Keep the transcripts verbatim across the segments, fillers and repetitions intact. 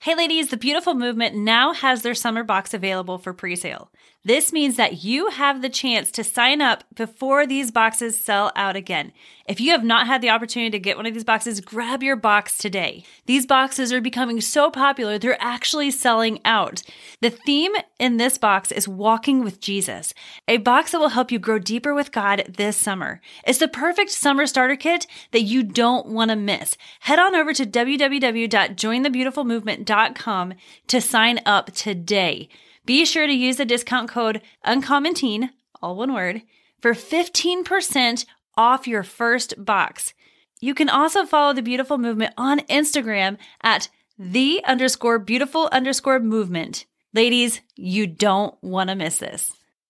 Hey ladies, the Beautiful Movement now has their summer box available for pre-sale. This means that you have the chance to sign up before these boxes sell out again. If you have not had the opportunity to get one of these boxes, grab your box today. These boxes are becoming so popular, they're actually selling out. The theme in this box is Walking with Jesus, a box that will help you grow deeper with God this summer. It's the perfect summer starter kit that you don't want to miss. Head on over to w w w dot join the beautiful movement dot com to sign up today. Be sure to use the discount code UncommonTeen, all one word, for fifteen percent off your first box. You can also follow the Beautiful Movement on Instagram at the underscore beautiful underscore movement. Ladies, you don't want to miss this.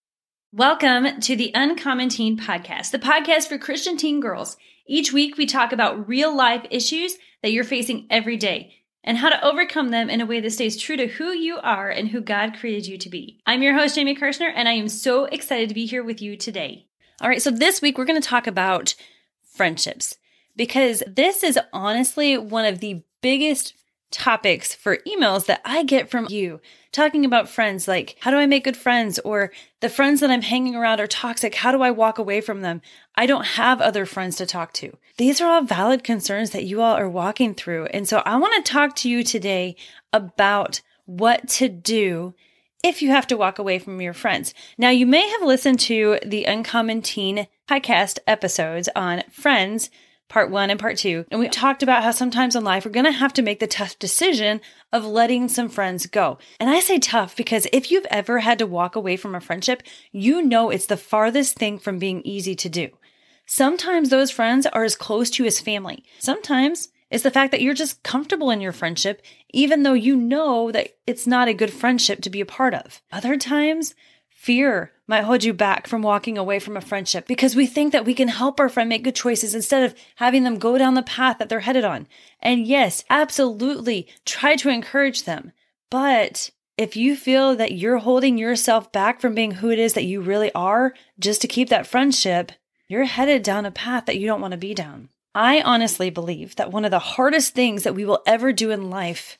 Welcome to the Uncommon Teen Podcast, the podcast for Christian teen girls. Each week we talk about real life issues that you're facing every day and how to overcome them in a way that stays true to who you are and who God created you to be. I'm your host, Jamie Kirshner, and I am so excited to be here with you today. All right, so this week we're going to talk about friendships because this is honestly one of the biggest topics for emails that I get from you, talking about friends, like how do I make good friends, or the friends that I'm hanging around are toxic, how do I walk away from them? I don't have other friends to talk to. These are all valid concerns that you all are walking through. And so I want to talk to you today about what to do if you have to walk away from your friends. Now, you may have listened to the Uncommon Teen podcast episodes on friends, part one and part two. And we talked about how sometimes in life, we're going to have to make the tough decision of letting some friends go. And I say tough because if you've ever had to walk away from a friendship, you know it's the farthest thing from being easy to do. Sometimes those friends are as close to you as family. Sometimes it's the fact that you're just comfortable in your friendship, even though you know that it's not a good friendship to be a part of. Other times, fear might hold you back from walking away from a friendship because we think that we can help our friend make good choices instead of having them go down the path that they're headed on. And yes, absolutely, try to encourage them. But if you feel that you're holding yourself back from being who it is that you really are just to keep that friendship, you're headed down a path that you don't want to be down. I honestly believe that one of the hardest things that we will ever do in life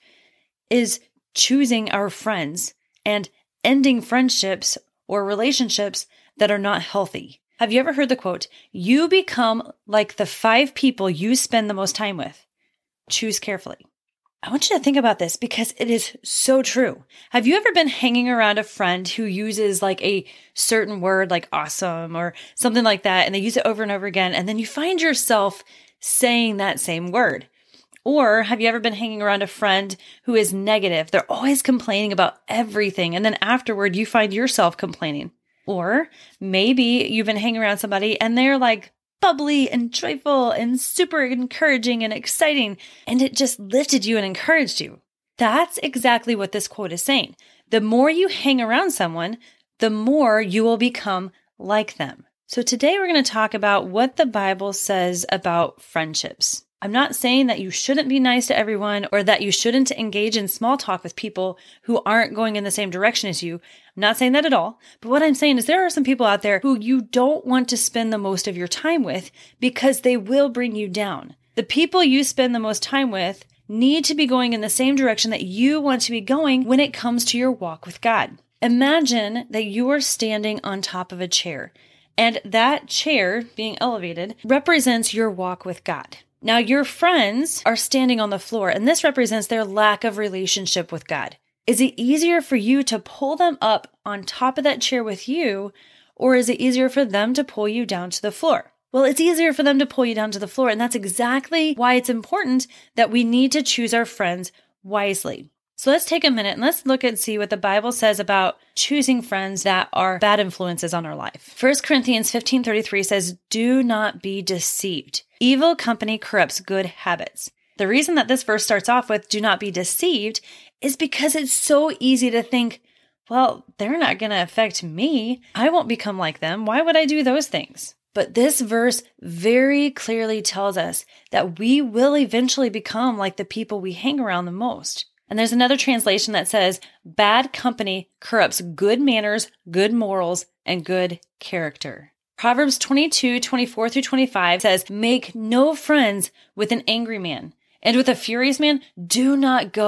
is choosing our friends and ending friendships or relationships that are not healthy. Have you ever heard the quote, "You become like the five people you spend the most time with. Choose carefully"? I want you to think about this because it is so true. Have you ever been hanging around a friend who uses like a certain word like awesome or something like that, and they use it over and over again, and then you find yourself saying that same word? Or have you ever been hanging around a friend who is negative? They're always complaining about everything. And then afterward, you find yourself complaining. Or maybe you've been hanging around somebody and they're like bubbly and joyful and super encouraging and exciting. And it just lifted you and encouraged you. That's exactly what this quote is saying. The more you hang around someone, the more you will become like them. So today we're going to talk about what the Bible says about friendships. I'm not saying that you shouldn't be nice to everyone or that you shouldn't engage in small talk with people who aren't going in the same direction as you. I'm not saying that at all. But what I'm saying is there are some people out there who you don't want to spend the most of your time with because they will bring you down. The people you spend the most time with need to be going in the same direction that you want to be going when it comes to your walk with God. Imagine that you are standing on top of a chair, and that chair being elevated represents your walk with God. Now, your friends are standing on the floor, and this represents their lack of relationship with God. Is it easier for you to pull them up on top of that chair with you, or is it easier for them to pull you down to the floor? Well, it's easier for them to pull you down to the floor, and that's exactly why it's important that we need to choose our friends wisely. So let's take a minute and let's look and see what the Bible says about choosing friends that are bad influences on our life. First Corinthians fifteen thirty-three says, "Do not be deceived. Evil company corrupts good habits." The reason that this verse starts off with "do not be deceived" is because it's so easy to think, well, they're not going to affect me. I won't become like them. Why would I do those things? But this verse very clearly tells us that we will eventually become like the people we hang around the most. And there's another translation that says, "Bad company corrupts good manners, good morals, and good character." Proverbs twenty-two, twenty-four through twenty-five says, "Make no friends with an angry man, and with a furious man, do not go.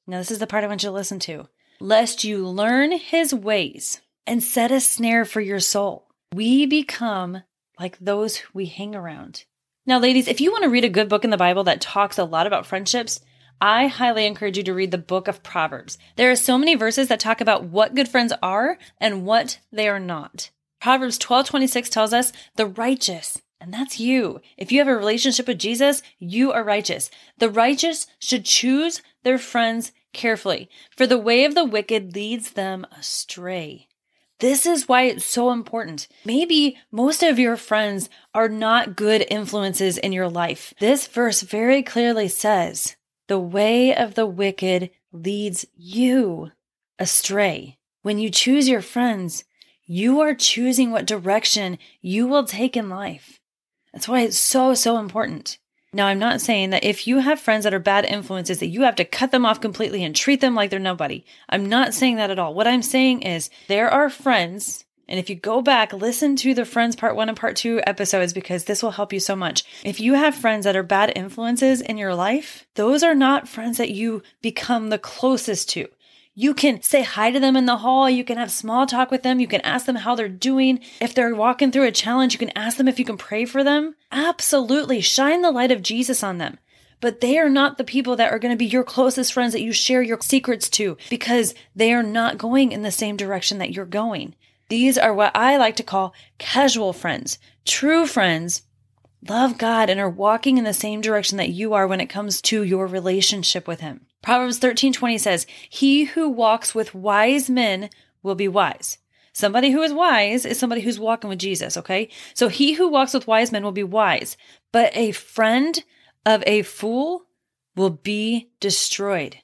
Now, this is the part I want you to listen to. Lest you learn his ways and set a snare for your soul. We become like those we hang around. Now, ladies, if you want to read a good book in the Bible that talks a lot about friendships, I highly encourage you to read the book of Proverbs. There are so many verses that talk about what good friends are and what they are not. Proverbs twelve twenty-six tells us the righteous, and that's you. If you have a relationship with Jesus, you are righteous. The righteous should choose their friends carefully, for the way of the wicked leads them astray. This is why it's so important. Maybe most of your friends are not good influences in your life. This verse very clearly says, the way of the wicked leads you astray. When you choose your friends, you are choosing what direction you will take in life. That's why it's so, so important. Now, I'm not saying that if you have friends that are bad influences, that you have to cut them off completely and treat them like they're nobody. I'm not saying that at all. What I'm saying is there are friends, and if you go back, listen to the Friends Part one and Part two episodes, because this will help you so much. If you have friends that are bad influences in your life, those are not friends that you become the closest to. You can say hi to them in the hall. You can have small talk with them. You can ask them how they're doing. If they're walking through a challenge, you can ask them if you can pray for them. Absolutely. Shine the light of Jesus on them. But they are not the people that are going to be your closest friends that you share your secrets to, because they are not going in the same direction that you're going. These are what I like to call casual friends. True friends love God and are walking in the same direction that you are when it comes to your relationship with him. Proverbs thirteen twenty says, he who walks with wise men will be wise. Somebody who is wise is somebody who's walking with Jesus, okay? So he who walks with wise men will be wise, but a friend of a fool will be destroyed.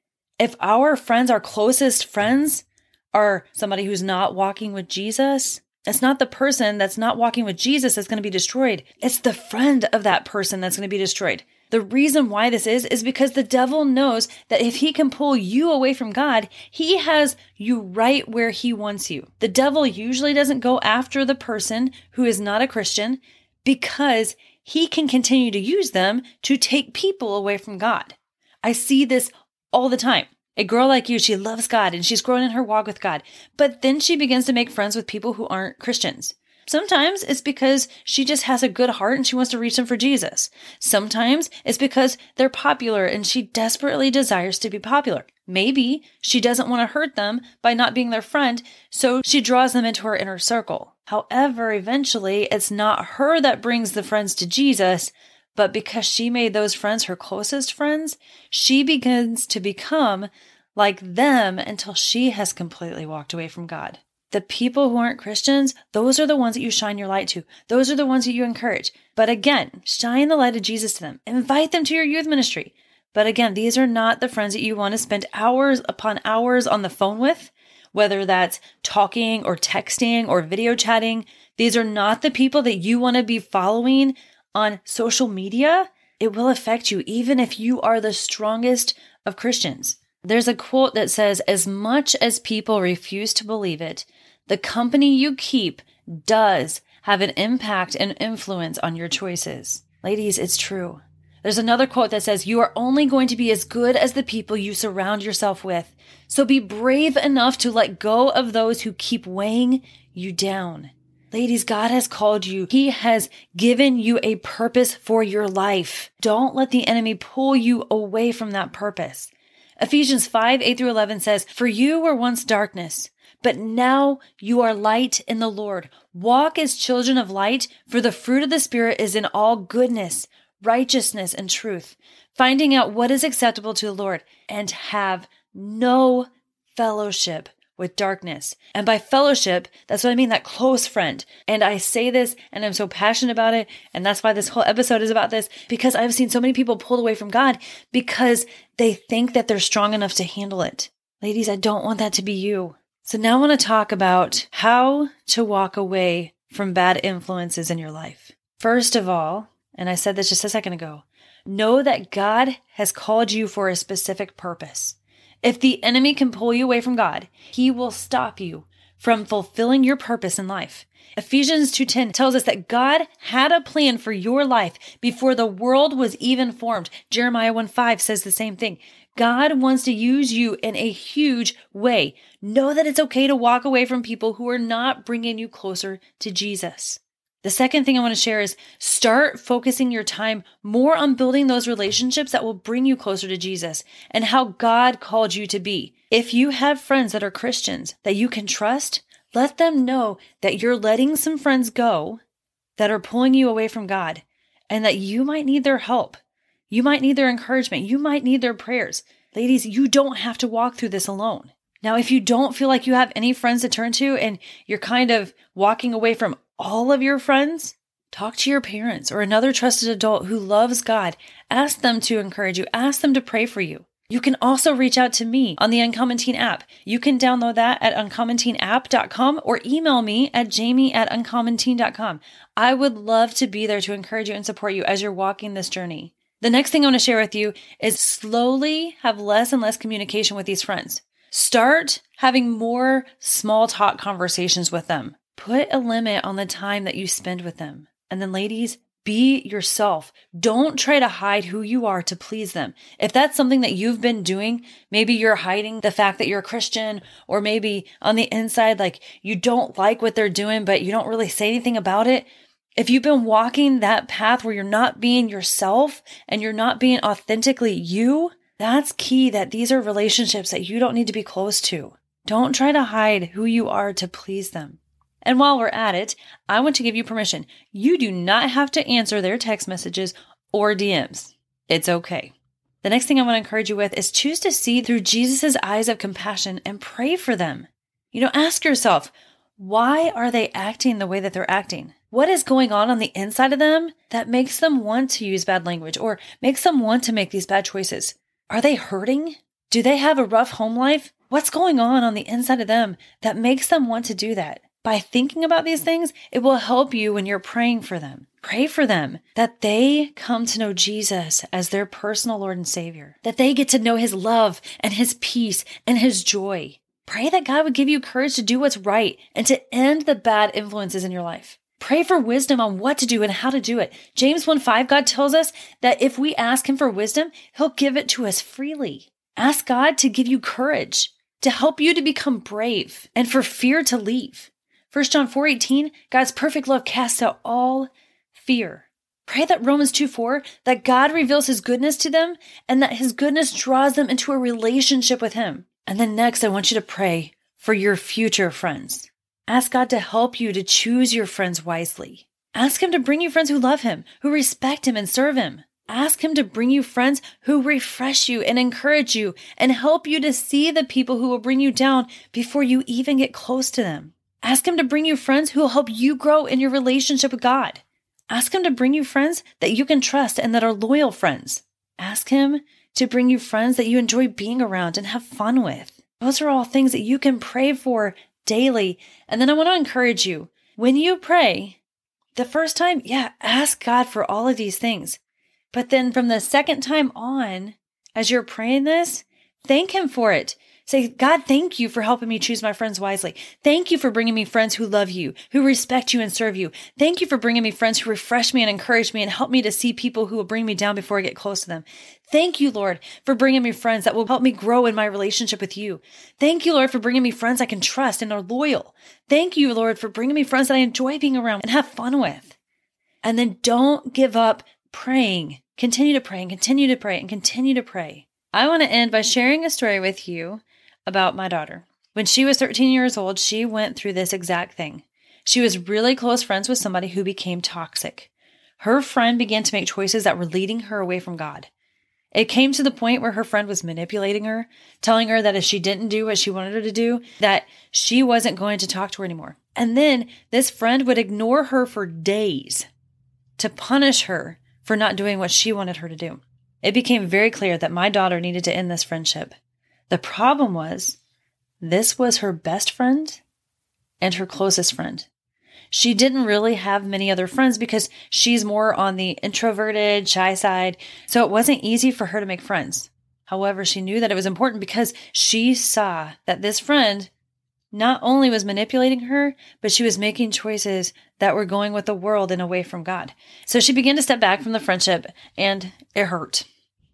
If our friends, our closest friends, are somebody who's not walking with Jesus, it's not the person that's not walking with Jesus that's going to be destroyed. It's the friend of that person that's going to be destroyed. The reason why this is, is because the devil knows that if he can pull you away from God, he has you right where he wants you. The devil usually doesn't go after the person who is not a Christian because he can continue to use them to take people away from God. I see this all the time. A girl like you, she loves God and she's growing in her walk with God, but then she begins to make friends with people who aren't Christians. Sometimes it's because she just has a good heart and she wants to reach them for Jesus. Sometimes it's because they're popular and she desperately desires to be popular. Maybe she doesn't want to hurt them by not being their friend, so she draws them into her inner circle. However, eventually, it's not her that brings the friends to Jesus, but because she made those friends her closest friends, she begins to become like them until she has completely walked away from God. The people who aren't Christians, those are the ones that you shine your light to. Those are the ones that you encourage. But again, shine the light of Jesus to them. Invite them to your youth ministry. But again, these are not the friends that you want to spend hours upon hours on the phone with, whether that's talking or texting or video chatting. These are not the people that you want to be following on social media. It will affect you even if you are the strongest of Christians. There's a quote that says, as much as people refuse to believe it, the company you keep does have an impact and influence on your choices. Ladies, it's true. There's another quote that says, you are only going to be as good as the people you surround yourself with. So be brave enough to let go of those who keep weighing you down. Ladies, God has called you. He has given you a purpose for your life. Don't let the enemy pull you away from that purpose. Ephesians five, eight through eleven says, for you were once darkness, but now you are light in the Lord. Walk as children of light, for the fruit of the Spirit is in all goodness, righteousness, and truth, finding out what is acceptable to the Lord, and have no fellowship with darkness. And by fellowship, that's what I mean, that close friend. And I say this, and I'm so passionate about it, and that's why this whole episode is about this, because I've seen so many people pulled away from God because they think that they're strong enough to handle it. Ladies, I don't want that to be you. So now I want to talk about how to walk away from bad influences in your life. First of all, and I said this just a second ago, know that God has called you for a specific purpose. If the enemy can pull you away from God, he will stop you from fulfilling your purpose in life. Ephesians two ten tells us that God had a plan for your life before the world was even formed. Jeremiah one five says the same thing. God wants to use you in a huge way. Know that it's okay to walk away from people who are not bringing you closer to Jesus. The second thing I want to share is start focusing your time more on building those relationships that will bring you closer to Jesus and how God called you to be. If you have friends that are Christians that you can trust, let them know that you're letting some friends go that are pulling you away from God and that you might need their help. You might need their encouragement. You might need their prayers. Ladies, you don't have to walk through this alone. Now, if you don't feel like you have any friends to turn to and you're kind of walking away from all of your friends, talk to your parents or another trusted adult who loves God. Ask them to encourage you. Ask them to pray for you. You can also reach out to me on the Uncommon Teen app. You can download that at uncommon teen app dot com or email me at jamie at uncommon teen dot com. I would love to be there to encourage you and support you as you're walking this journey. The next thing I want to share with you is slowly have less and less communication with these friends. Start having more small talk conversations with them. Put a limit on the time that you spend with them. And then ladies, be yourself. Don't try to hide who you are to please them. If that's something that you've been doing, maybe you're hiding the fact that you're a Christian, or maybe on the inside, like you don't like what they're doing, but you don't really say anything about it. If you've been walking that path where you're not being yourself and you're not being authentically you, that's key that these are relationships that you don't need to be close to. Don't try to hide who you are to please them. And while we're at it, I want to give you permission. You do not have to answer their text messages or D Ms. It's okay. The next thing I want to encourage you with is choose to see through Jesus' eyes of compassion and pray for them. You know, ask yourself, why are they acting the way that they're acting? What is going on on the inside of them that makes them want to use bad language or makes them want to make these bad choices? Are they hurting? Do they have a rough home life? What's going on on the inside of them that makes them want to do that? By thinking about these things, it will help you when you're praying for them. Pray for them that they come to know Jesus as their personal Lord and Savior, that they get to know His love and His peace and His joy. Pray that God would give you courage to do what's right and to end the bad influences in your life. Pray for wisdom on what to do and how to do it. James one five, God tells us that if we ask Him for wisdom, He'll give it to us freely. Ask God to give you courage, to help you to become brave, and for fear to leave. First John four eighteen, God's perfect love casts out all fear. Pray that Romans two four, that God reveals His goodness to them and that His goodness draws them into a relationship with Him. And then next, I want you to pray for your future friends. Ask God to help you to choose your friends wisely. Ask Him to bring you friends who love Him, who respect Him and serve Him. Ask Him to bring you friends who refresh you and encourage you and help you to see the people who will bring you down before you even get close to them. Ask Him to bring you friends who will help you grow in your relationship with God. Ask Him to bring you friends that you can trust and that are loyal friends. Ask Him to bring you friends that you enjoy being around and have fun with. Those are all things that you can pray for daily. And then I want to encourage you, when you pray, the first time, yeah, ask God for all of these things. But then from the second time on, as you're praying this, thank Him for it. Say, God, thank you for helping me choose my friends wisely. Thank you for bringing me friends who love you, who respect you and serve you. Thank you for bringing me friends who refresh me and encourage me and help me to see people who will bring me down before I get close to them. Thank you, Lord, for bringing me friends that will help me grow in my relationship with you. Thank you, Lord, for bringing me friends I can trust and are loyal. Thank you, Lord, for bringing me friends that I enjoy being around and have fun with. And then don't give up praying. Continue to pray and continue to pray and continue to pray. I want to end by sharing a story with you about my daughter. When she was thirteen years old, she went through this exact thing. She was really close friends with somebody who became toxic. Her friend began to make choices that were leading her away from God. It came to the point where her friend was manipulating her, telling her that if she didn't do what she wanted her to do, that she wasn't going to talk to her anymore. And then this friend would ignore her for days to punish her for not doing what she wanted her to do. It became very clear that my daughter needed to end this friendship. The problem was, this was her best friend and her closest friend. She didn't really have many other friends because she's more on the introverted, shy side, so it wasn't easy for her to make friends. However, she knew that it was important because she saw that this friend not only was manipulating her, but she was making choices that were going with the world and away from God. So she began to step back from the friendship, and it hurt.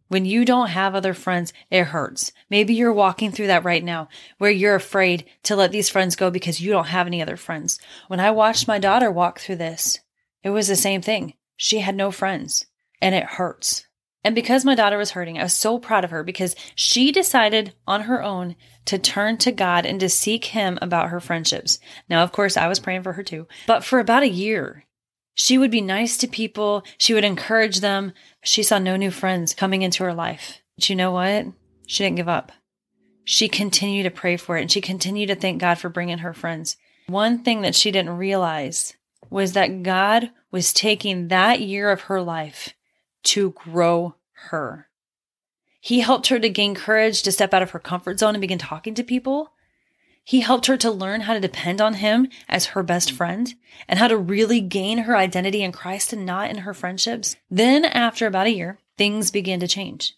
When you don't have other friends, it hurts. Maybe you're walking through that right now where you're afraid to let these friends go because you don't have any other friends. When I watched my daughter walk through this, it was the same thing. She had no friends and it hurts. And because my daughter was hurting, I was so proud of her because she decided on her own to turn to God and to seek Him about her friendships. Now, of course, I was praying for her too. But for about a year, she would be nice to people. She would encourage them. She saw no new friends coming into her life. But you know what? She didn't give up. She continued to pray for it, and she continued to thank God for bringing her friends. One thing that she didn't realize was that God was taking that year of her life to grow her. He helped her to gain courage to step out of her comfort zone and begin talking to people. He helped her to learn how to depend on Him as her best friend and how to really gain her identity in Christ and not in her friendships. Then after about a year, things began to change.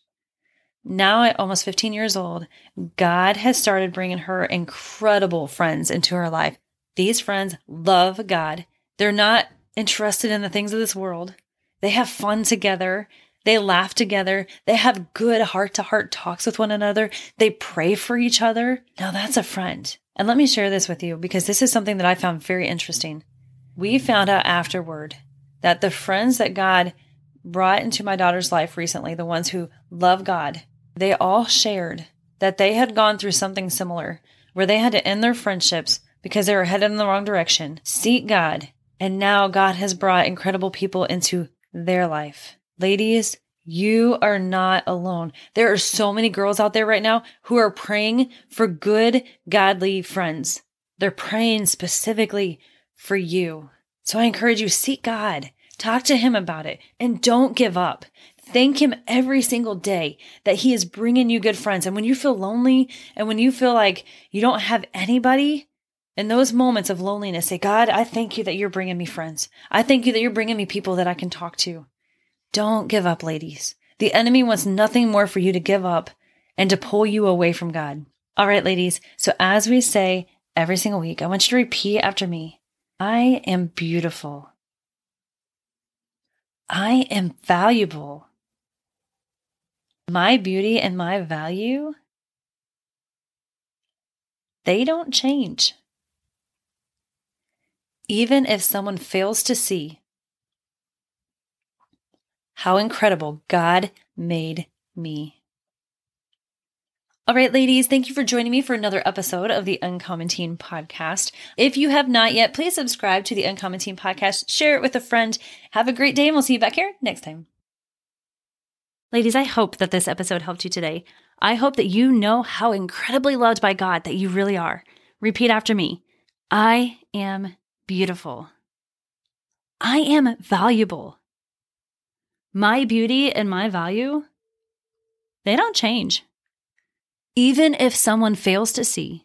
Now at almost fifteen years old, God has started bringing her incredible friends into her life. These friends love God. They're not interested in the things of this world. They have fun together. They laugh together. They have good heart-to-heart talks with one another. They pray for each other. Now that's a friend. And let me share this with you because this is something that I found very interesting. We found out afterward that the friends that God brought into my daughter's life recently, the ones who love God, they all shared that they had gone through something similar where they had to end their friendships because they were headed in the wrong direction, seek God, and now God has brought incredible people into their life. Ladies, you are not alone. There are so many girls out there right now who are praying for good, godly friends. They're praying specifically for you. So I encourage you, seek God, talk to Him about it, and don't give up. Thank Him every single day that He is bringing you good friends. And when you feel lonely and when you feel like you don't have anybody, in those moments of loneliness, say, God, I thank you that you're bringing me friends. I thank you that you're bringing me people that I can talk to. Don't give up, ladies. The enemy wants nothing more for you to give up and to pull you away from God. All right, ladies. So as we say every single week, I want you to repeat after me. I am beautiful. I am valuable. My beauty and my value, they don't change. Even if someone fails to see how incredible God made me. All right, ladies, thank you for joining me for another episode of the Uncommon Teen Podcast. If you have not yet, please subscribe to the Uncommon Teen Podcast, share it with a friend. Have a great day, and we'll see you back here next time. Ladies, I hope that this episode helped you today. I hope that you know how incredibly loved by God that you really are. Repeat after me. I am beautiful. I am valuable. My beauty and my value, they don't change. Even if someone fails to see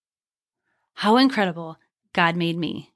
how incredible God made me.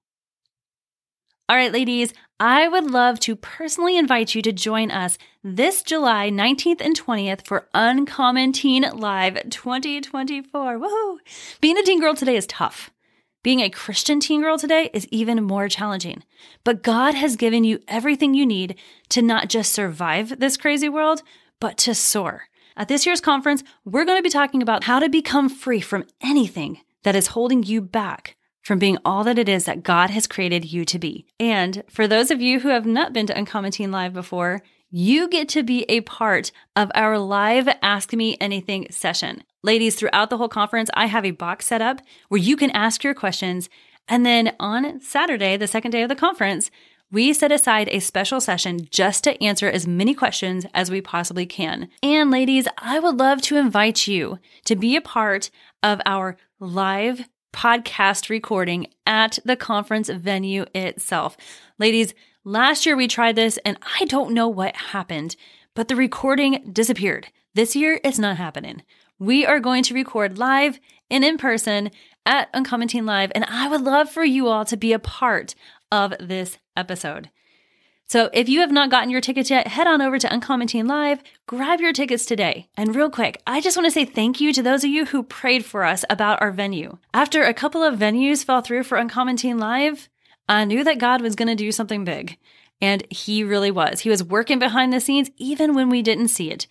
All right, ladies, I would love to personally invite you to join us this July nineteenth and twentieth for Uncommon Teen Live twenty twenty-four. Woohoo! Being a teen girl today is tough. Being a Christian teen girl today is even more challenging. But God has given you everything you need to not just survive this crazy world, but to soar. At this year's conference, we're going to be talking about how to become free from anything that is holding you back from being all that it is that God has created you to be. And for those of you who have not been to Uncommon Teen Live before, you get to be a part of our live Ask Me Anything session. Ladies, throughout the whole conference, I have a box set up where you can ask your questions. And then on Saturday, the second day of the conference, we set aside a special session just to answer as many questions as we possibly can. And ladies, I would love to invite you to be a part of our live podcast recording at the conference venue itself. Ladies, last year we tried this and I don't know what happened, but the recording disappeared. This year, it's not happening. We are going to record live and in person at Uncommon Teen Live, and I would love for you all to be a part of this episode. So if you have not gotten your tickets yet, head on over to Uncommon Teen Live, grab your tickets today. And real quick, I just want to say thank you to those of you who prayed for us about our venue. After a couple of venues fell through for Uncommon Teen Live, I knew that God was going to do something big. And He really was. He was working behind the scenes even when we didn't see it.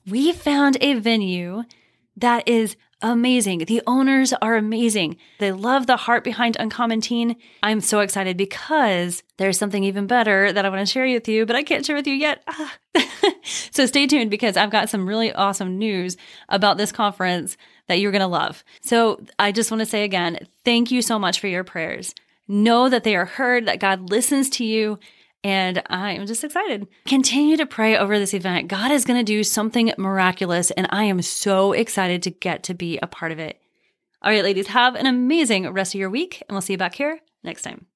We found a venue that is amazing. The owners are amazing. They love the heart behind Uncommon Teen. I'm so excited because there's something even better that I want to share with you, but I can't share with you yet. Ah. So stay tuned because I've got some really awesome news about this conference that you're going to love. So I just want to say again, thank you so much for your prayers. Know that they are heard, that God listens to you. And I am just excited. Continue to pray over this event. God is going to do something miraculous, and I am so excited to get to be a part of it. All right, ladies, have an amazing rest of your week, and we'll see you back here next time.